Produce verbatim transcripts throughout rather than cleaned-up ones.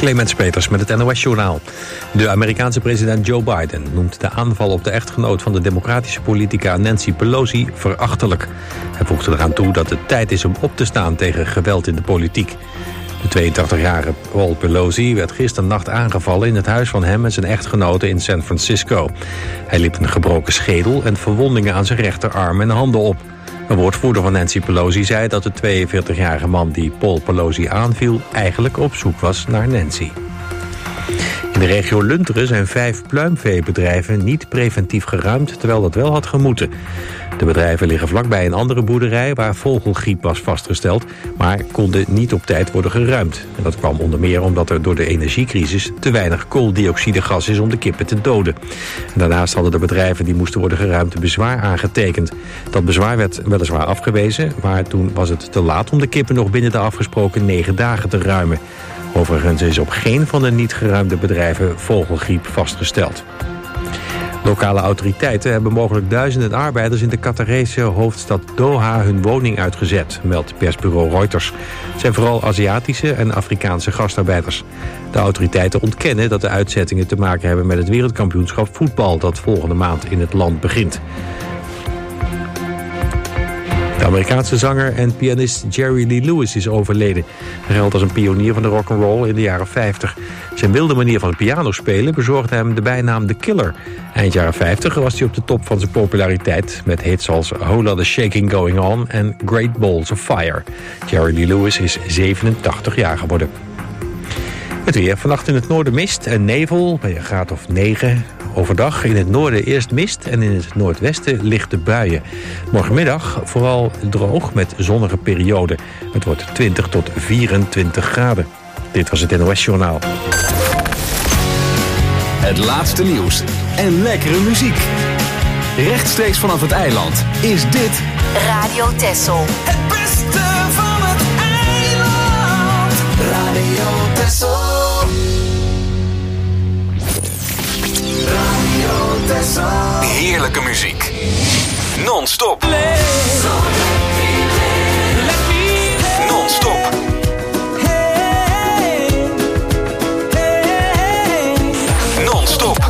Clemens Peters met het N O S-journaal. De Amerikaanse president Joe Biden noemt de aanval op de echtgenoot van de democratische politica Nancy Pelosi verachtelijk. Hij voegde eraan toe dat het tijd is om op te staan tegen geweld in de politiek. De tweeëntachtigjarige Paul Pelosi werd gisternacht aangevallen in het huis van hem en zijn echtgenote in San Francisco. Hij liep een gebroken schedel en verwondingen aan zijn rechterarm en handen op. Een woordvoerder van Nancy Pelosi zei dat de tweeënveertigjarige man die Paul Pelosi aanviel eigenlijk op zoek was naar Nancy. In de regio Lunteren zijn vijf pluimveebedrijven niet preventief geruimd, terwijl dat wel had gemoeten. De bedrijven liggen vlakbij een andere boerderij waar vogelgriep was vastgesteld, maar konden niet op tijd worden geruimd. En dat kwam onder meer omdat er door de energiecrisis te weinig kooldioxidegas is om de kippen te doden. En daarnaast hadden de bedrijven die moesten worden geruimd bezwaar aangetekend. Dat bezwaar werd weliswaar afgewezen, maar toen was het te laat om de kippen nog binnen de afgesproken negen dagen te ruimen. Overigens is op geen van de niet geruimde bedrijven vogelgriep vastgesteld. Lokale autoriteiten hebben mogelijk duizenden arbeiders in de Qatarese hoofdstad Doha hun woning uitgezet, meldt persbureau Reuters. Het zijn vooral Aziatische en Afrikaanse gastarbeiders. De autoriteiten ontkennen dat de uitzettingen te maken hebben met het wereldkampioenschap voetbal dat volgende maand in het land begint. De Amerikaanse zanger en pianist Jerry Lee Lewis is overleden. Hij geldt als een pionier van de rock'n'roll in de jaren vijftig. Zijn wilde manier van piano spelen bezorgde hem de bijnaam The Killer. Eind jaren vijftig was hij op de top van zijn populariteit met hits als Whole Lotta Shaking Going On en Great Balls of Fire. Jerry Lee Lewis is zevenentachtig jaar geworden. Het weer. Vannacht in het noorden mist en nevel bij een graad of negen. Overdag in het noorden eerst mist en in het noordwesten lichte buien. Morgenmiddag vooral droog met zonnige perioden. Het wordt twintig tot vierentwintig graden. Dit was het N O S-journaal. Het laatste nieuws en lekkere muziek. Rechtstreeks vanaf het eiland is dit Radio Texel. Het beste van het eiland. Radio Texel. Radio Texel. heerlijke muziek. Non-stop. Non-stop. Non-stop.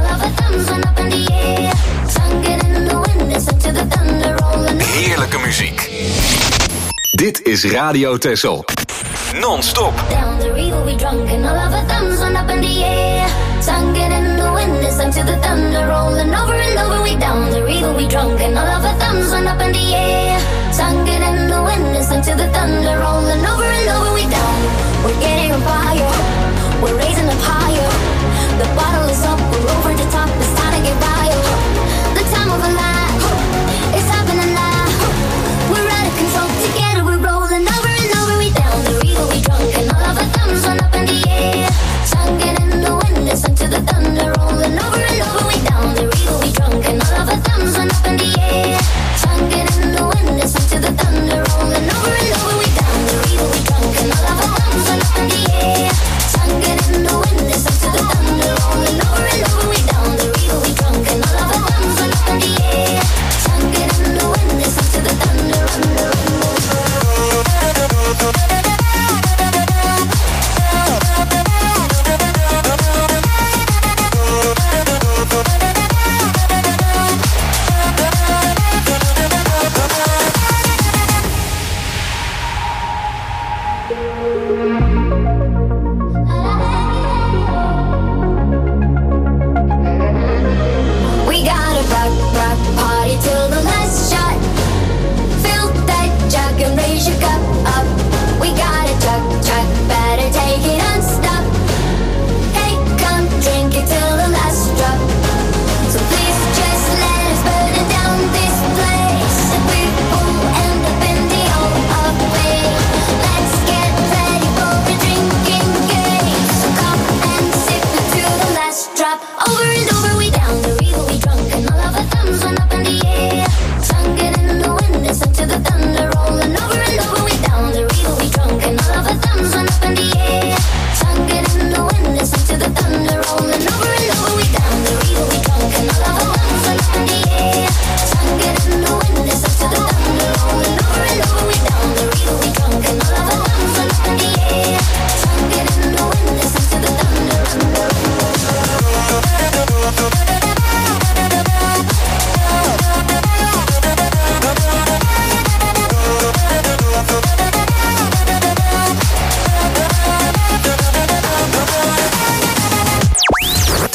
Heerlijke muziek. Dit is Radio Texel. Non-stop. Down the river we drunk and all of our thumbs went up in the air. Sung it in the wind, listen to the thunder rolling over and over. We down the river we drunk and all of our thumbs went up in the air. Sung it in the wind, listen to the thunder rolling over and over. We down, we're getting on fire, we're raising up higher. The bottle is up, we're over the top, it's time to get wild. The time of our life, it's happening now. We're out of control, together we're rolling over and over. We down the river we drunk and all of our thumbs went up in the air. Sung it in the wind, listen to the thunder rolling over and over. We down the river we drunk and all of our thumbs went up in the air. Sung it in the wind, listen to the thunder rolling over and over. We down the river we drunk and all of our thumbs went up in the air. Sung it in the wind, listen to the thunder rolling over and over.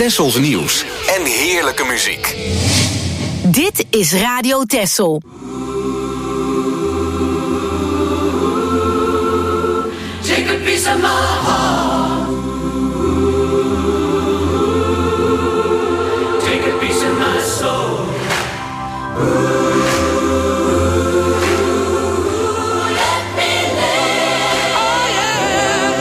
Tessels nieuws en heerlijke muziek. Dit is Radio Tessel. Take a piece of my heart. Take a piece of my soul. Let me live. Oh yeah.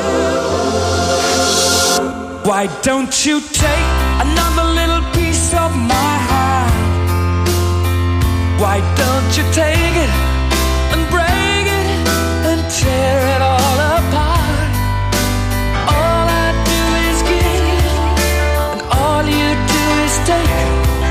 Why don't you take another little piece of my heart? Why don't you take it and break it and tear it all apart? All I do is give, and all you do is take.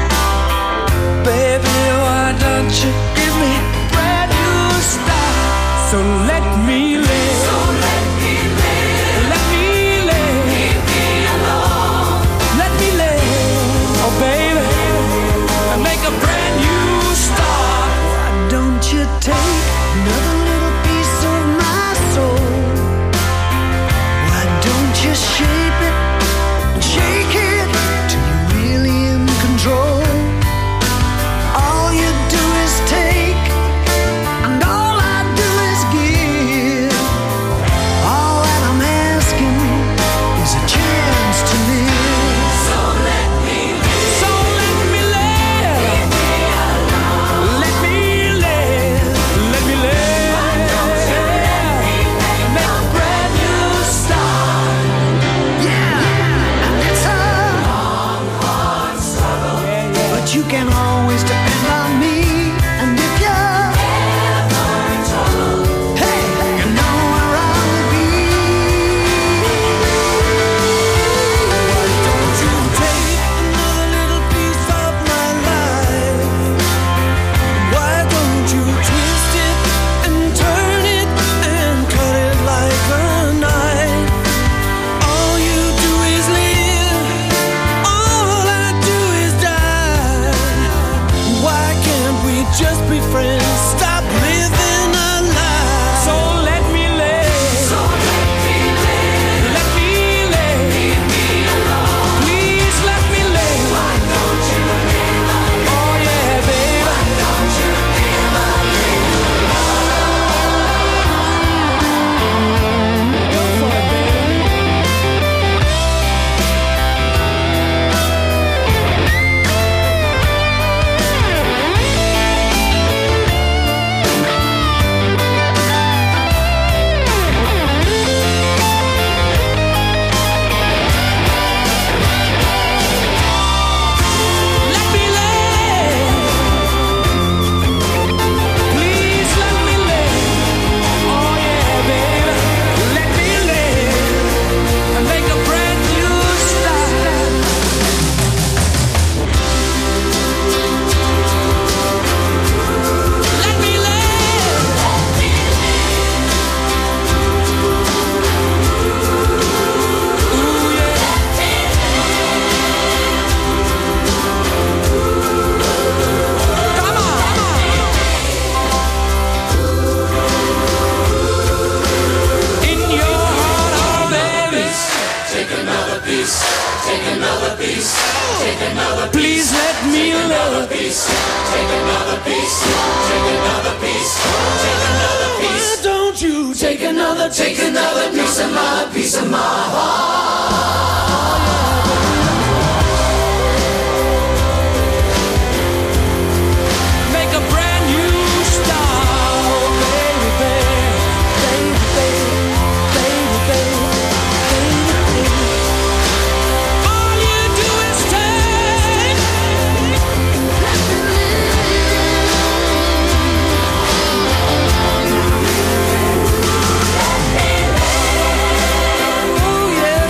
Baby, why don't you give me a brand new start? So let me live. So let me live. Let me live. Leave me alone. Let me live. Oh, baby, and make a brand new start. Why don't you take another little piece of my soul? Why don't you shape it and shake it till you're really in control? All you do is take, and all I do is give. All that I'm asking is a chance to live. So let me live. So let me live. Leave me alone. Let me live. Let me live. Why don't you let me make Make a brand new start. Yeah, and it's a long, hard struggle? but you can always depend on me. And if you're Ever in trouble? hey, you know where I'll be. Why don't you take another little piece of my life? Why don't you twist it and turn it and cut it like a knife? All you do is live, all I do is die. Why can't we just be friends? Stop living a lie. So let me live. So let me live. Let me live. Leave me alone. Please let me live. Why don't you live a live? Oh yeah, baby. Why don't you live a live? Go for it, baby. Let me live. Please let me live. Oh yeah, baby. Let me live and make a brand new start. Let me live. Ooh yeah. Come on. In your heart, oh baby. Take another piece. Take another piece. Take another Please let me live. piece. Take another piece. Take another piece. Take another piece. Why don't you Take another, take another piece of my, piece of my heart. make a brand new start? Oh, baby, baby, baby, baby, baby, baby, baby. All you do is take. Oh yeah.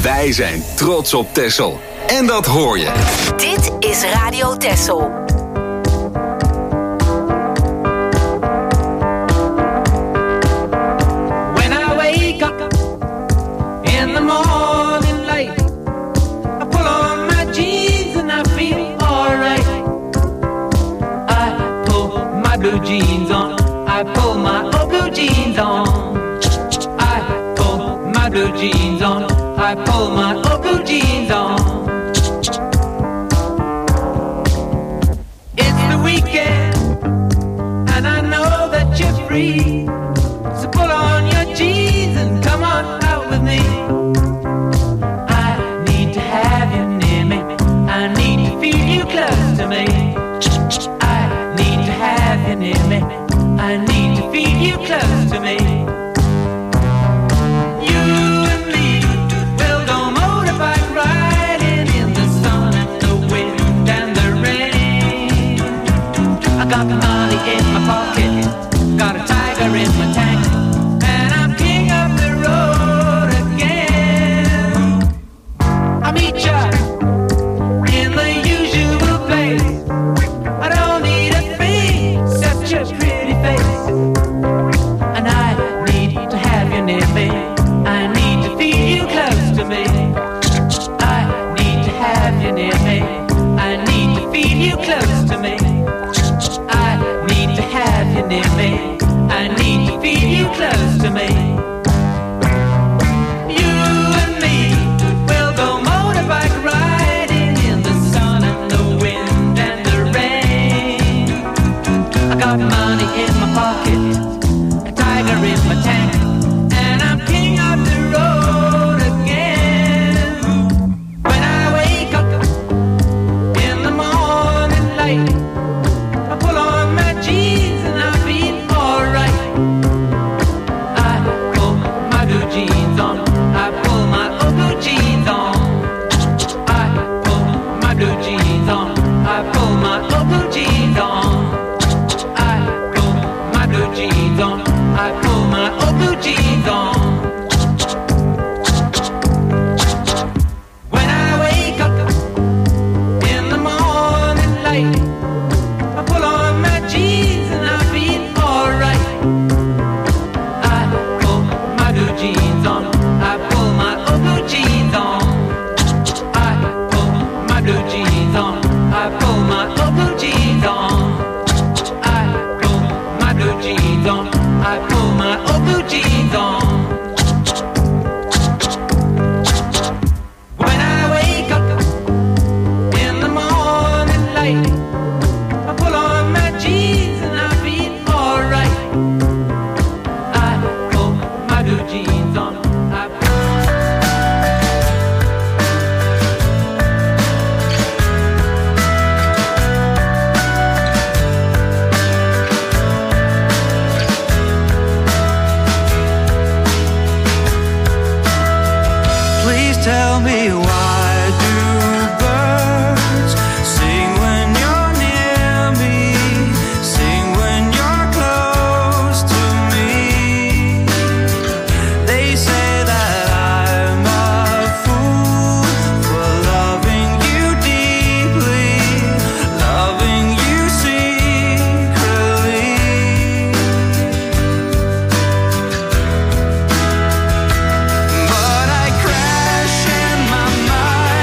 Wij zijn trots op Texel. En dat hoor je. Dit is Radio Texel. When I wake up in the morning light, I pull on my jeans and I feel alright. I pull my blue jeans on, I pull my old blue jeans on. I pull my blue jeans on, I pull my old blue jeans on. It's the weekend and I know that you're free, so pull on your jeans and come on out with me. I need to have you near me, I need to feel you close to me. I need to have you near me, I need to feel you close to me. You and me will go motorbike riding in the sun and the wind and the rain. I got money in my pocket, got a tiger in my tank, and I'm king of the road again. I meet ya in the usual place, I don't need a thing except your pretty face. And I need to have you near me, I need to feel you close to me. I need to have you near me, I need to feel you close to me. I need to have you near me, I need to feel you close to me. You and me will go motorbike riding in the sun and the wind and the rain. I got money in my pocket, a tiger in my tank, and I'm king of the road again. When I wake up in the morning light, I pull on my jeans and I feel alright. I pull my blue jeans on, I pull my old blue jeans on. I pull my blue jeans on, I pull my old blue jeans on. I pull my blue jeans on, I pull my old blue jeans on. When I wake up in the morning light, I pull on my jeans and I feel alright. I pull my blue jeans on, I pull my old blue jeans on. I pull my blue jeans on, I pull my old blue jeans on. I pull my blue jeans on, I pull my old blue jeans on. When I wake up in the morning light, I pull on my jeans and I feel alright. I pull my blue jeans on, I pull. Please tell me, why do birds sing when you're near me, sing when you're close to me? They say that I'm a fool for loving you deeply, loving you secretly. But I crash in my mind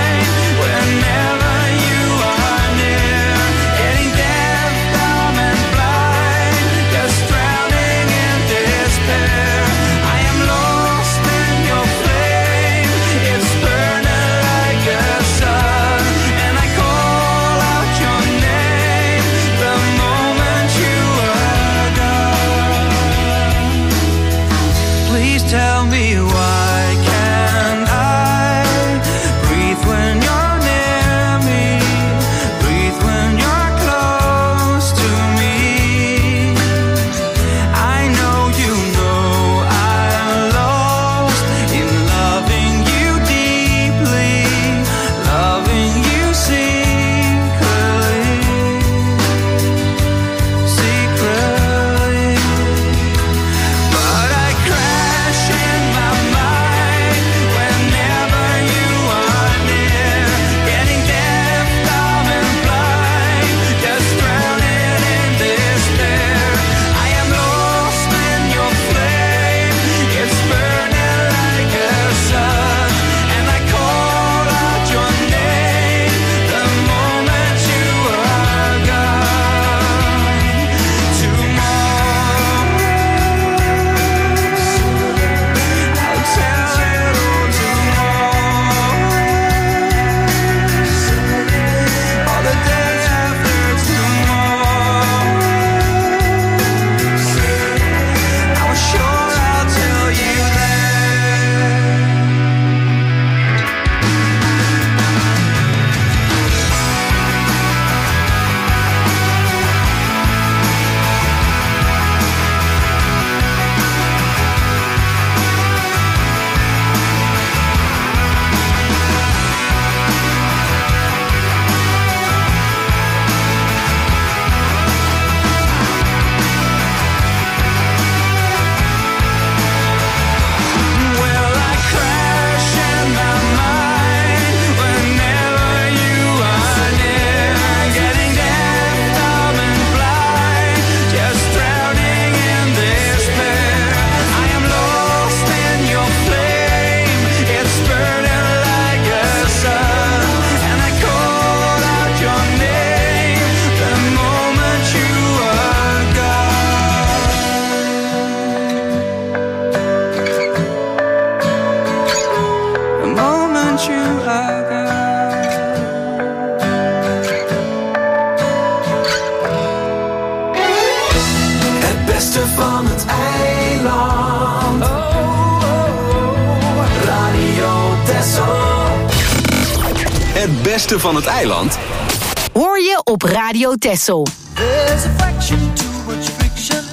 Het beste van het eiland Hoor je op Radio Texel. There's a fraction too much friction.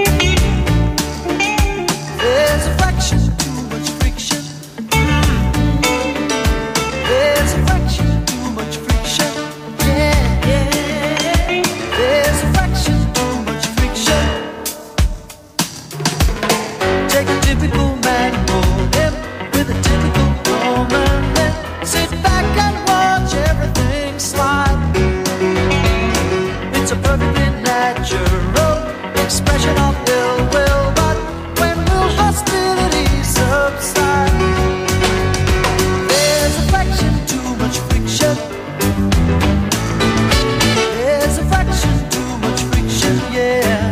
There's a fraction too much friction. There's a fraction too much friction. Yeah, yeah. There's a fraction too much friction. Take a typical man and mold him with a typical woman. Then sit back and watch everything slide. It's a perfectly natural expression of ill will, but when will hostility subside? There's a fraction too much friction. There's a fraction too much friction, yeah.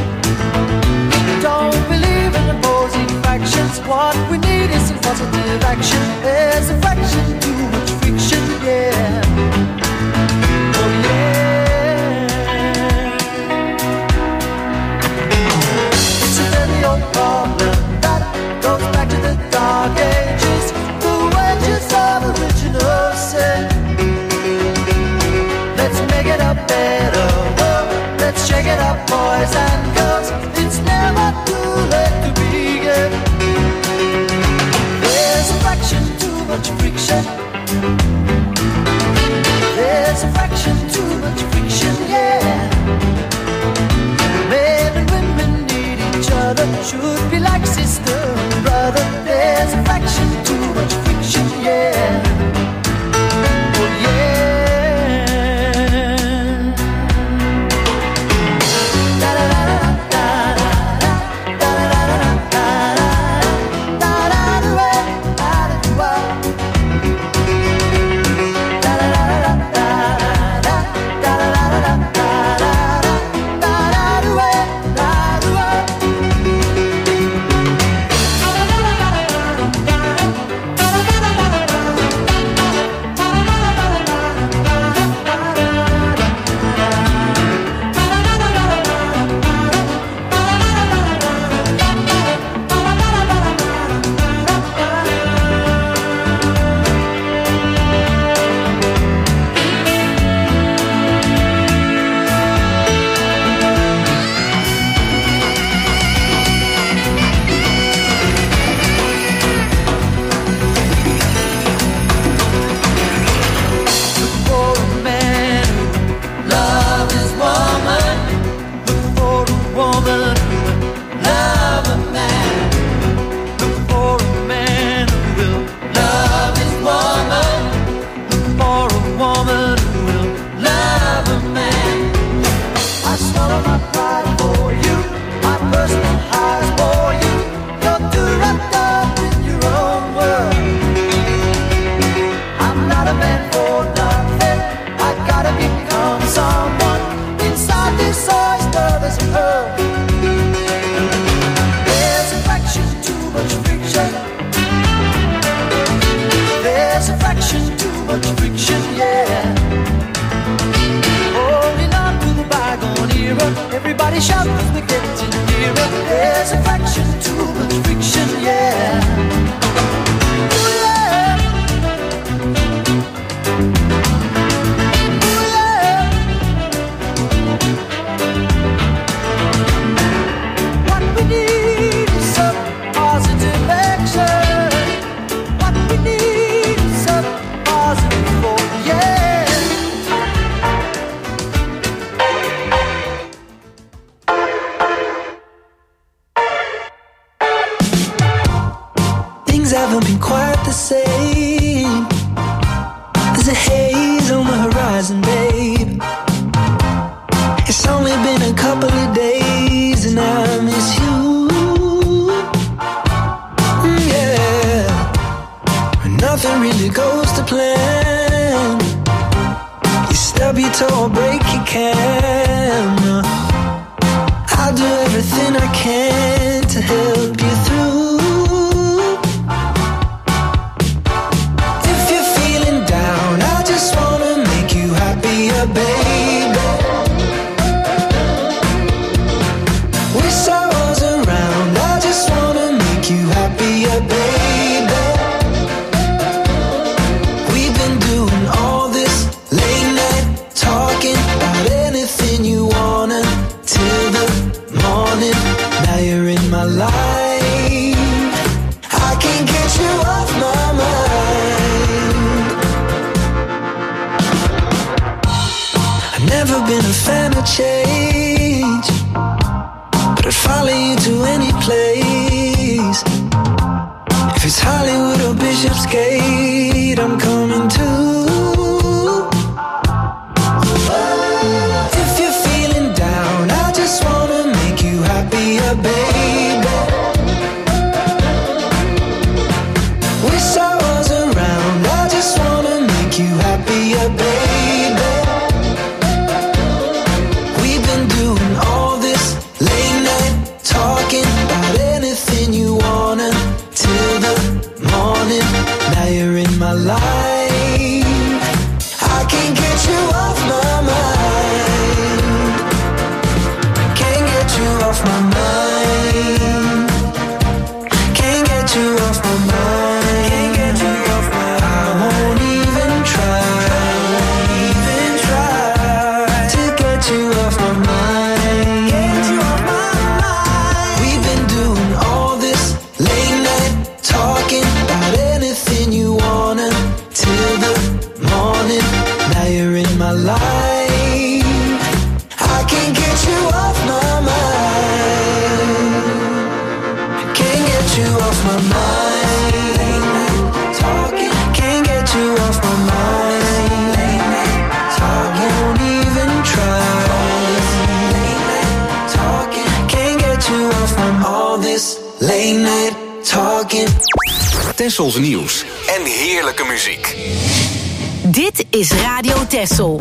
Don't believe in opposing factions. What we need is some positive action. There's a fraction too much friction, yeah. Oh yeah. Problem that goes back to the dark ages, the wages of original sin. Let's make it a better world. Let's shake it up, boys and girls. It's never too late to begin. There's a fraction too much friction. There's a fraction too much friction, yeah. Men and women need each other, should be like sister and brother. There's a fraction too much friction, yeah. Oh yeah. Da da da da da da da da da da da da da da da Everybody shout as we get in nearer. There's a fraction too much friction, yeah. Ooh, yeah. Ooh, yeah. What we need is some positive action. What we need is some positive hope, yeah. Haven't been quite the same. There's a haze on the horizon, babe. It's only been a couple of days and I miss you. Yeah, nothing really goes to plan. You stub your toe or break your camera. I'll do everything I can to help you through. Baby, wish I was around. I just wanna make you happier, baby. We've been doing all wait, I'm coming to. If you're feeling down, I just wanna make you happier, baby. Wish I was around, I just wanna make you happier, baby. We've been doing all this late night talking about anything you wanna till the morning. Now you're in my life, I can't get you off my mind. Can't get you off my mind. Can't get you off my mind. Can't get you off my mind. I won't even try, even try to get you off my mind. Get you off my mind. We've been doing all this late night talking about anything you wanna till the morning. Now you're in my life, I can't get you off my mind. Can't get you off my mind. Talking, can't get you off my mind. Talking, won't even try. Talking, can't get you off my mind. All this late night talking. Tessels nieuws en heerlijke muziek. Dit is Radio Tessel.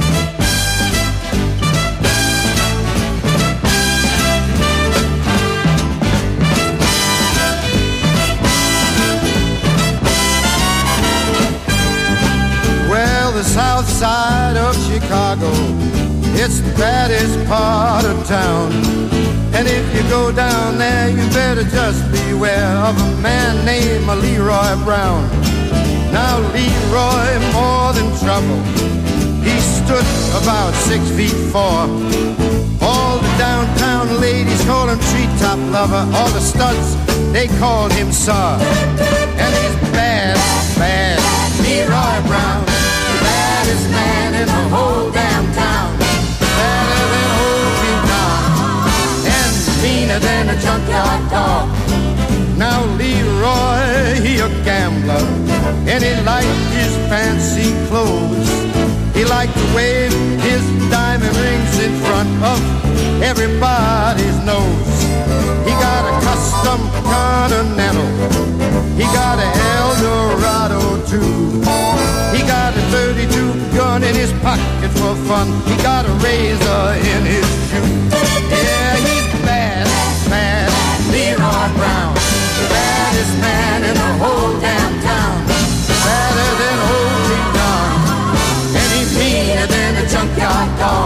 Well, the south side of Chicago, it's the baddest part of town. And if you go down there, you better just beware of a man named Leroy Brown. Now Leroy, more than trouble, he stood about six feet four. All the downtown ladies call him treetop lover. All the studs, they called him Sir. And he's bad, bad, Leroy Brown, the baddest man in the whole damn town. Better than old King Kong, and meaner than a junkyard dog. Now Leroy, he a gambler, and he liked his fancy clothes. He liked to wave his diamond rings in front of everybody's nose. He got a custom Continental, he got a Eldorado too. He got a thirty-two gun in his pocket for fun. He got a razor in his shoe. Yeah, he's bad, bad, Leroy Brown, the baddest man in the whole damn town. Better than old King Kong, and he's meaner than a junkyard dog.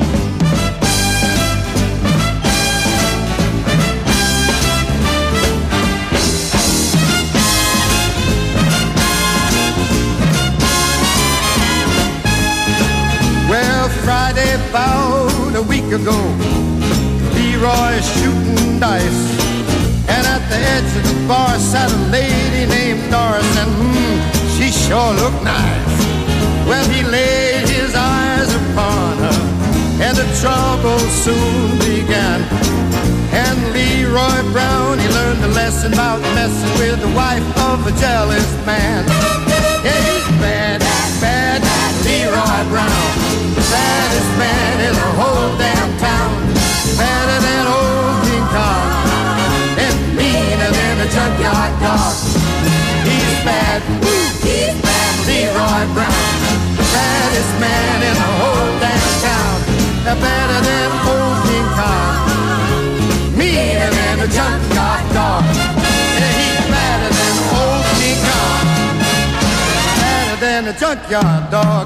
Well, Friday about a week ago, Leroy's shooting dice, and at the edge of the bar sat a lady named Doris, and hmm, she sure looked nice. Well, he laid his eyes upon her, and the trouble soon began. And Leroy Brown, he learned a lesson about messing with the wife of a jealous man. Yeah, he's bad, bad, Leroy Brown, the baddest man in the whole damn town. Better than old King Kong, and meaner than a junkyard dog. He's bad, he's bad, Leroy Brown, the baddest man in the whole damn town. Better than old King Kong, meaner than a junkyard dog. And he's better than old King Kong, better than a junkyard dog.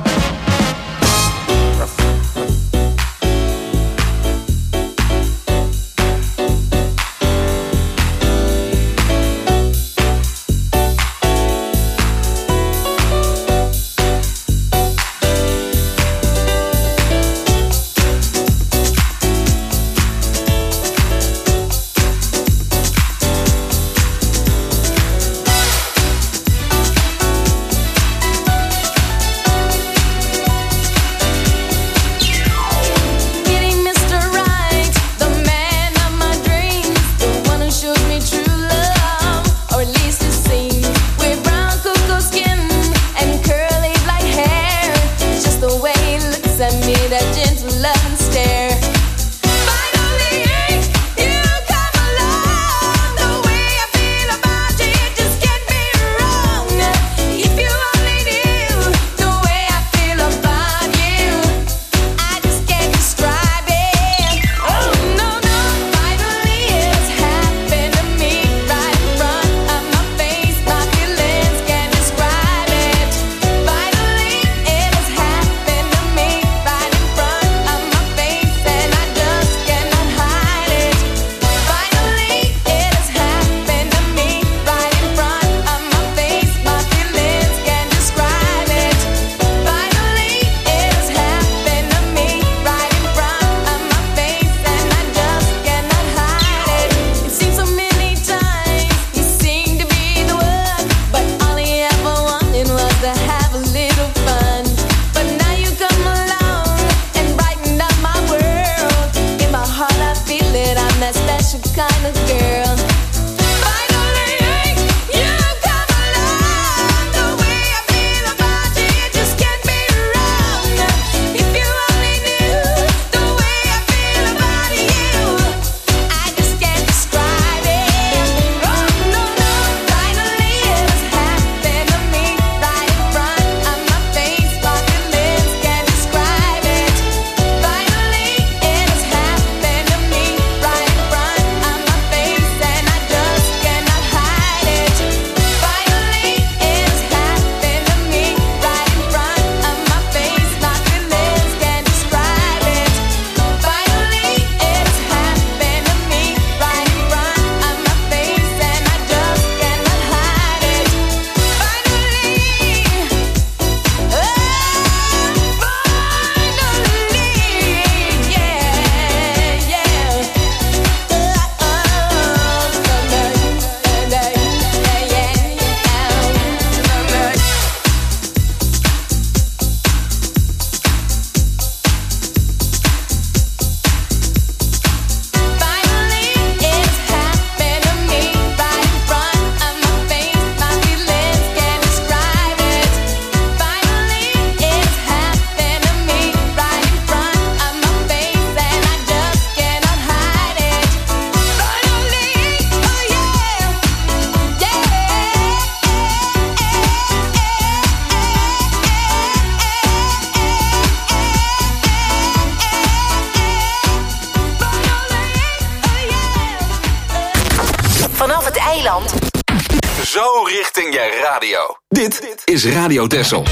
kind of girl. Finally, you come along. The way I feel about you, you just can't be wrong. If you only knew the way I feel about you, I just can't describe it. Oh no no, finally it has happened to me right in front of my face. My feelings can't describe it. Finally it has happened to me right in front of my face, and I just cannot hide it. Finally it has happened to me right in front of my face. My feelings can't describe it. Finally it has happened to me right in front of my face, and I just cannot hide it. Finally, oh, finally, yeah, yeah. Finally, it's happened to me right in front of my face. My feelings can't describe it. Finally, it's happened to me right in front of my face, and I just cannot hide it. Finally, oh yeah, Vanaf het eiland. Zo richting je radio. Dit is Radio Texel.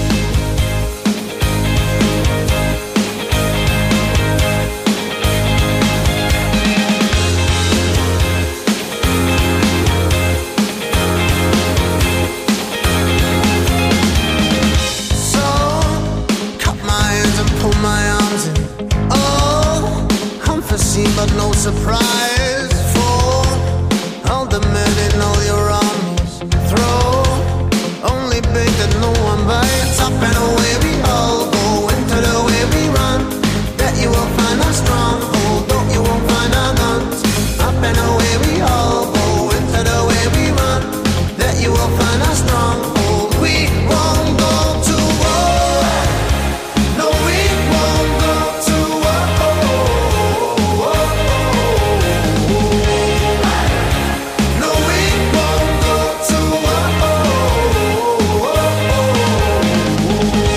So, cut my hands and pull my arms in. Oh, unforeseen but no surprise. For all the men in all your armies, throw only big that no one bites. Up and away we all go, into the way we run. That you will find us strong. Hold up, you won't find our guns. Up and away we all go, into the way we run. That you will find us strong. Hold, we won't go to war. No, we won't go to war. No, we won't go to war.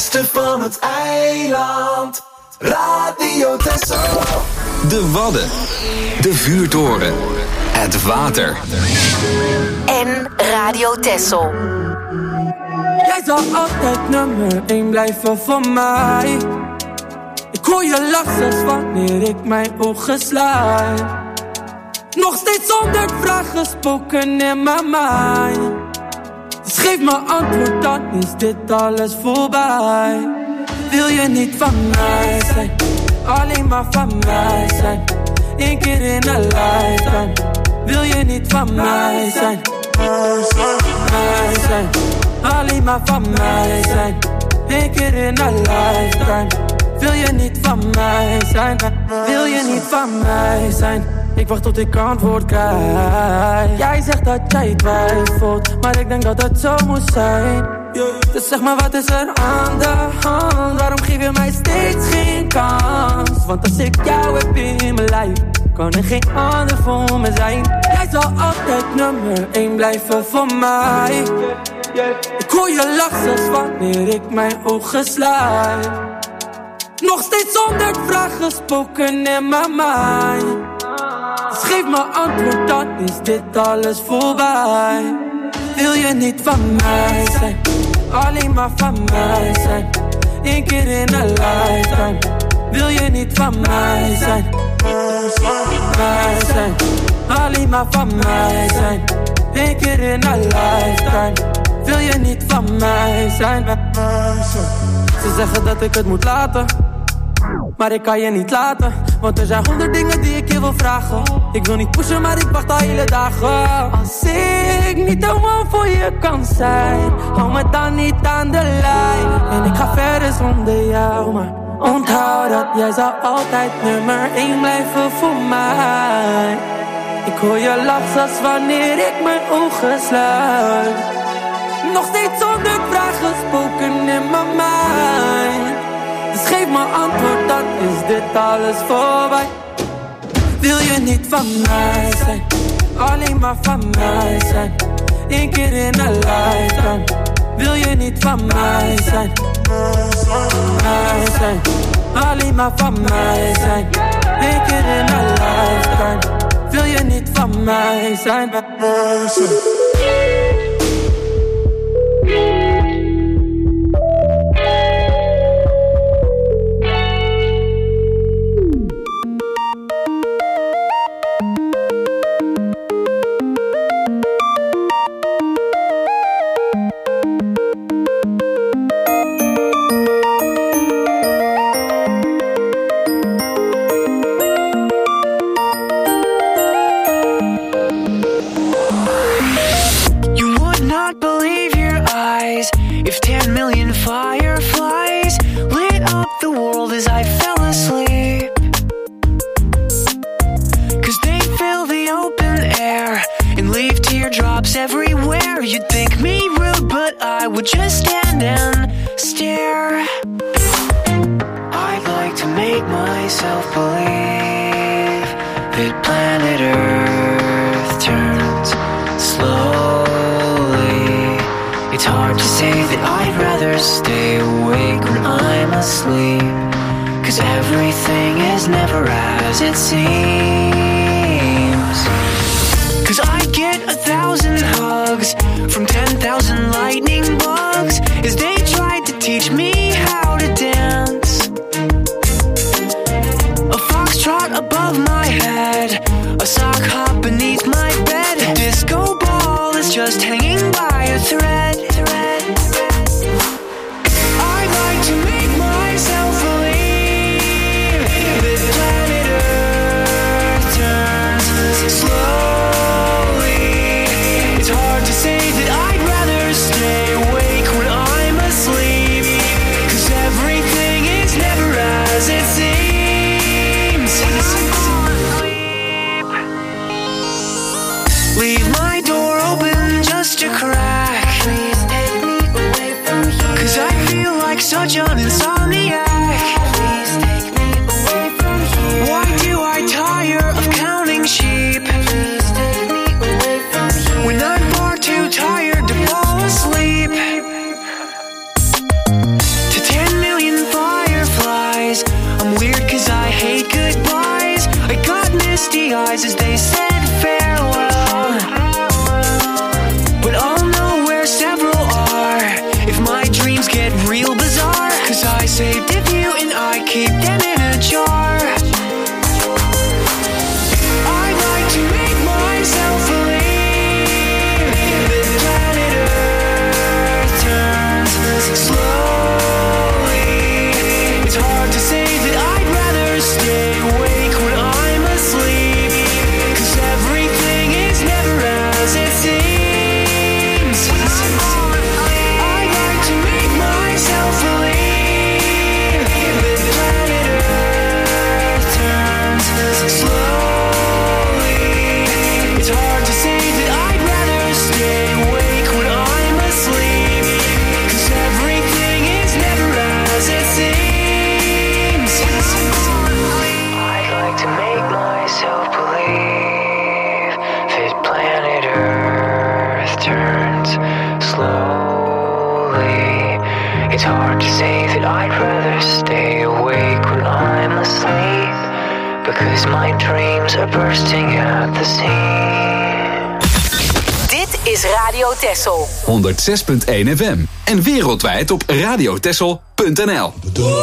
beste van het eiland. Radio Texel. De Wadden. De vuurtoren. Het water. En Radio Texel. Jij zal altijd nummer één blijven voor mij. Ik hoor je lach zelfs wanneer ik mijn ogen sluit. Nog steeds honderd vragen spoken in mijn mind. Dus geef me antwoord, dan is dit alles voorbij. Wil je niet van mij zijn, alleen maar van mij zijn. Eén keer in een lifetime. Wil je niet van mij zijn, mij zijn. Alleen maar van mij zijn. Eén keer in een lifetime. Wil je niet van mij zijn, wil je niet van mij zijn. Ik wacht tot ik antwoord krijg. Jij zegt dat jij twijfelt, maar ik denk dat het zo moet zijn. Dus zeg maar, wat is er aan de hand? Waarom geef je mij steeds geen kans? Want als ik jou heb in mijn lijf, kan er geen ander voor me zijn. Jij zal altijd nummer één blijven voor mij. Ik hoor je lach zelfs wanneer ik mijn ogen sluit. Nog steeds honderd vragen spoken in mijn mind. Dus geef me antwoord, dan is dit alles voorbij. Wil je niet van mij zijn, alleen maar van mij zijn. Eén keer in een lifetime. Wil je niet van mij zijn, mij zijn. Alleen maar van mij zijn. Eén keer in een lifetime. Wil je niet van mij zijn. Ze zeggen dat ik het moet laten, maar ik kan je niet laten. Want er zijn honderd dingen die ik je wil vragen. Ik wil niet pushen, maar ik wacht al hele dagen. Als ik niet de one voor je kan zijn, hou me dan niet aan de lijn. En ik ga verder zonder jou, maar onthoud dat jij zal altijd nummer één blijven voor mij. Ik hoor je lach zelfs wanneer ik mijn ogen sluit. Nog steeds honderd vragen spoken in mijn mind. Dus geef me antwoord, dan is dit alles voorbij. Wil je niet van mij zijn, alleen maar van mij zijn. Eén keer in een lifetime. Wil je niet van mij zijn, mij zijn. Alleen maar van mij zijn. Eén keer in een lifetime. Wil je niet van mij zijn, mij zijn. Leave my door open just a crack. slowly. It's hard to say that I'd rather stay awake when I'm asleep, because my dreams are bursting at the seams. Dit is Radio Texel. honderd zes punt één F M en wereldwijd op radiotexel punt n l.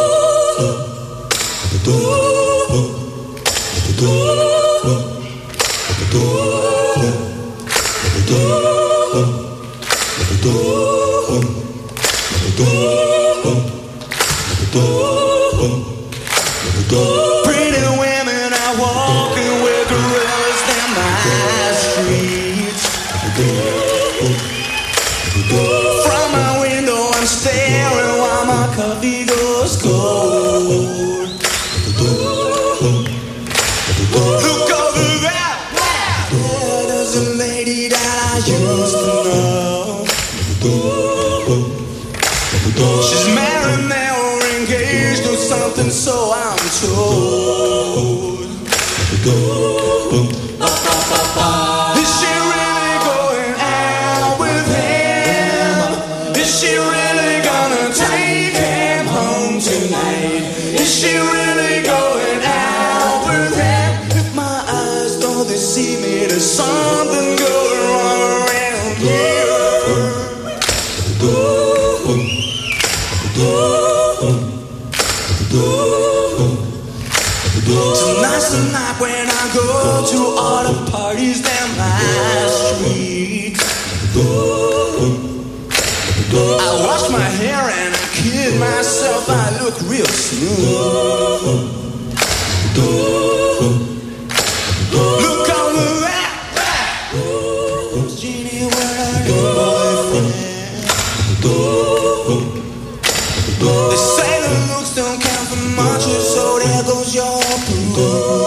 Pretty women are walking with gorillas down my streets. From my window I'm staring while my coffee goes cold. Look over there, there's a lady that I used to know. She's married now or engaged or something, so I'm told. Is she really going out with him? Is she really gonna take him home tonight? Is she really going out with him? If my eyes don't deceive me, there's something going on around here. Tonight's the night when I go to all the parties down my street. I wash my hair and I kid myself, I look real smooth. Look over that, Jeannie, where are your boyfriend? They say the looks don't count for much, so there goes your proof.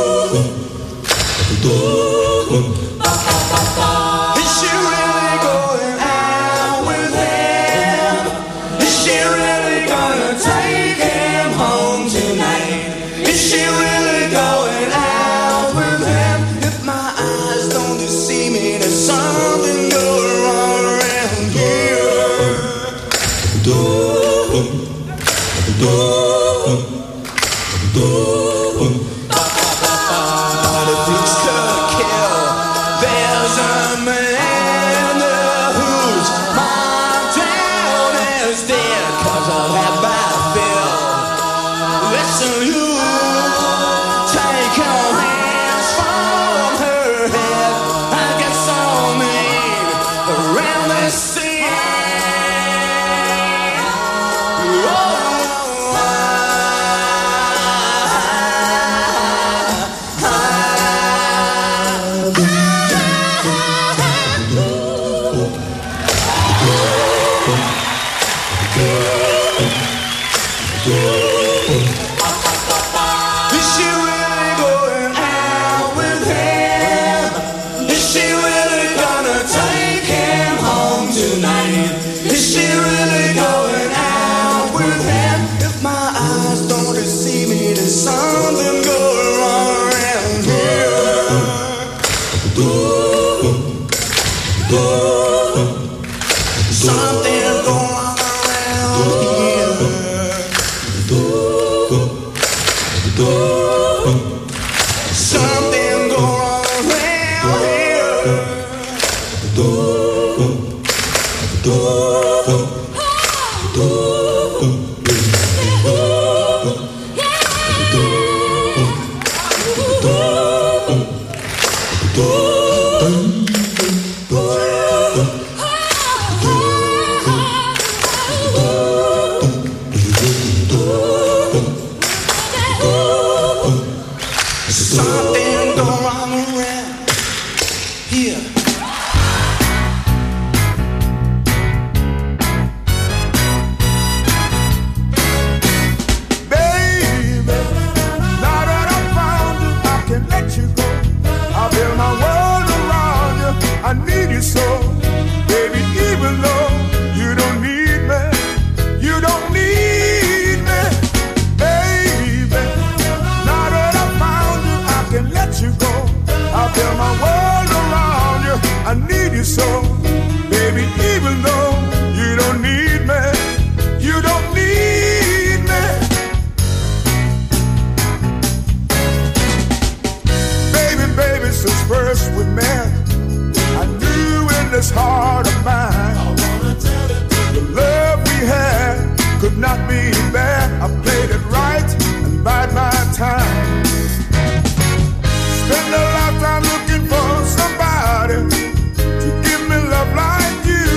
Is she really going out with him? Is she really gonna take him home tonight? Is she really going out with him? If my eyes don't deceive me, there's something going on around here. But if looks could kill, there's a man whose mom down is dead, 'cause of that bad feel. Listen, you take your hands from her head and get so mean around this scene. Is she really going out with him? Is she really gonna take him home tonight? Is she really going out with him? If my eyes don't deceive me, there's something going on around here. Something going on around here. Something going on around here. this heart of mine. The love we had could not be bad. I played it right and bide my time. Spend a lifetime looking for somebody to give me love like you.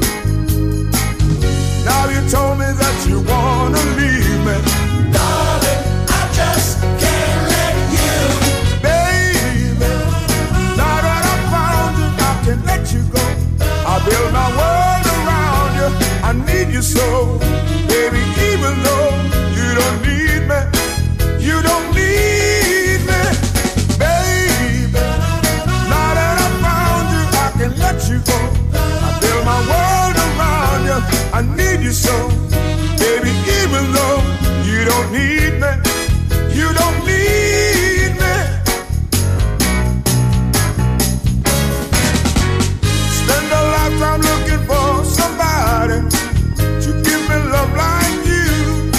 Now you told me that you wanna leave me. Darling, I just can't let you. Baby, now that I found you, I can't let you go. I build my world around you, I need you so. Baby, even though you don't need me, you don't need me. Baby, now that I found you, I can let you go. I build my world around you, I need you so. Baby, even though you don't need me, you don't need me. Spend a lifetime looking for somebody to give me love like you.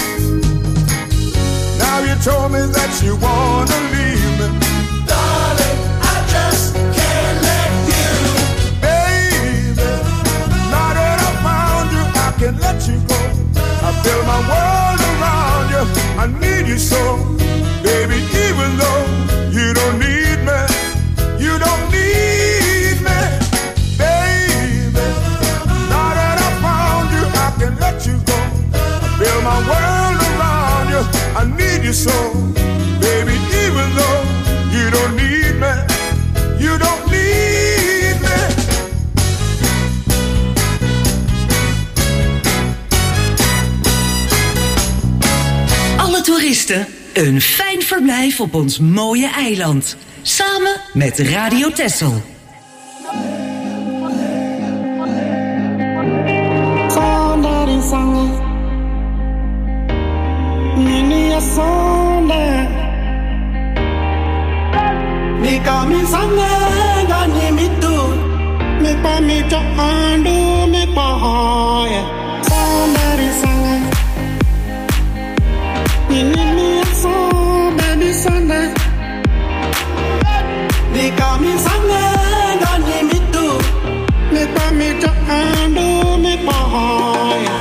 Now you told me that you wanna leave me. Darling, I just can't let you. Baby, now that I found you, I can let you go. I build my world around you, I need you so. Baby, even though you don't need me, you don't need me. Baby, now that I found you, I can let you go. I build my world around you, I need you so. Baby, even though you don't need me, you don't need me. Alle toeristen, een fijn verblijf op ons mooie eiland. Samen met Radio Texel. Somebody sang it. Nini a song that. Me call me sang it, gani me do. Me pa me to undo me pa hoya. Somebody sang it. Nini a song, baby sang it. Me call me sang it, gani me do. Me pa me to undo me pa hoya.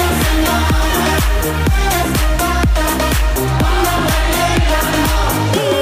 Hey!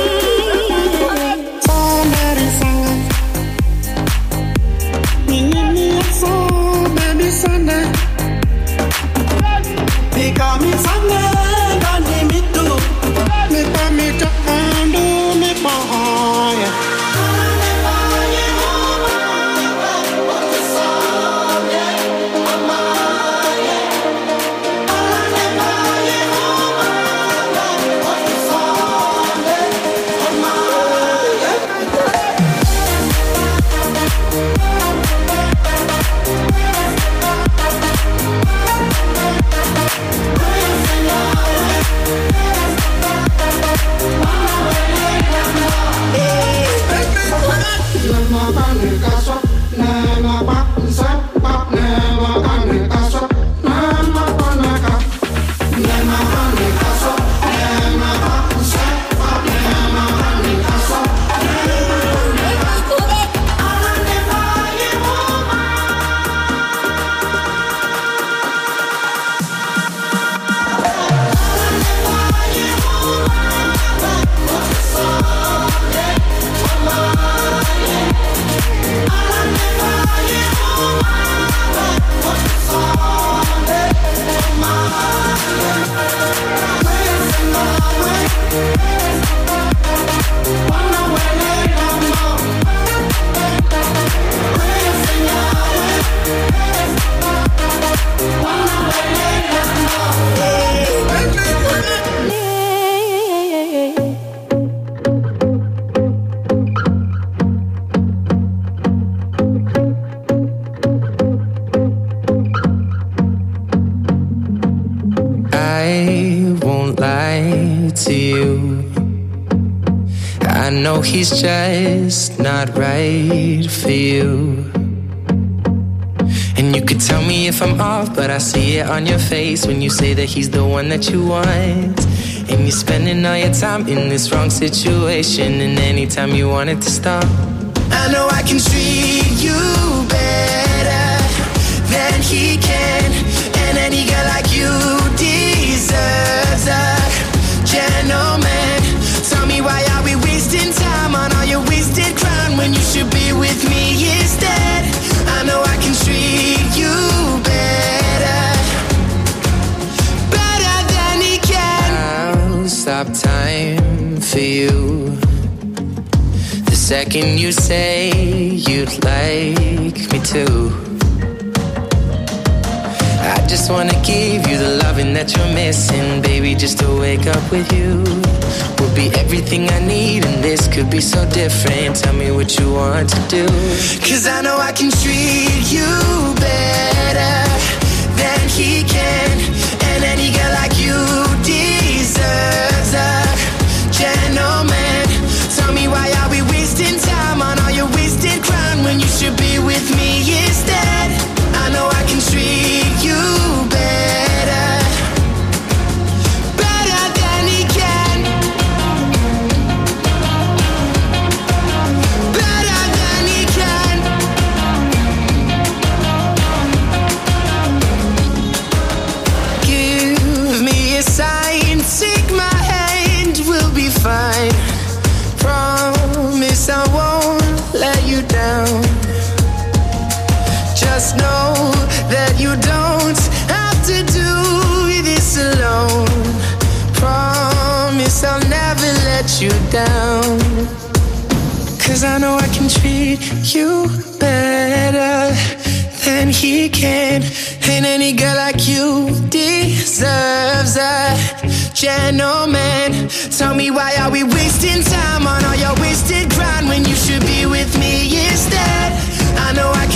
right to you. I know he's just not right for you. And you could tell me if I'm off, but I see it on your face when you say that he's the one that you want. And you're spending all your time in this wrong situation, and anytime you want it to stop, I know I can treat you better than he can. And any girl like you deserves a gentleman. Tell me, why are we wasting time on all your wasted crown when you should be with me instead? I know I can treat you better, better than he can. I'll stop time for you the second you say you'd like me to. I just wanna give you the loving that you're missing, baby. Just to wake up with you would be everything I need, and this could be so different. Tell me what you want to do, 'cause I know I can treat you better than he can. And any girl like you deserves a gentleman. Tell me, why are we wasting time on all your wasted crown when you should be with me instead? I know I can treat you better, better than he can, better than he can. Give me a sign, take my hand, we'll be fine. Promise I won't let you down. Just know that you don't have to do this alone. Promise I'll never let you down. 'Cause I know I can treat you better than he can. And any girl like you deserves a gentleman. Tell me, why are we wasting time on all your wasted grind when you should be with me instead? I know I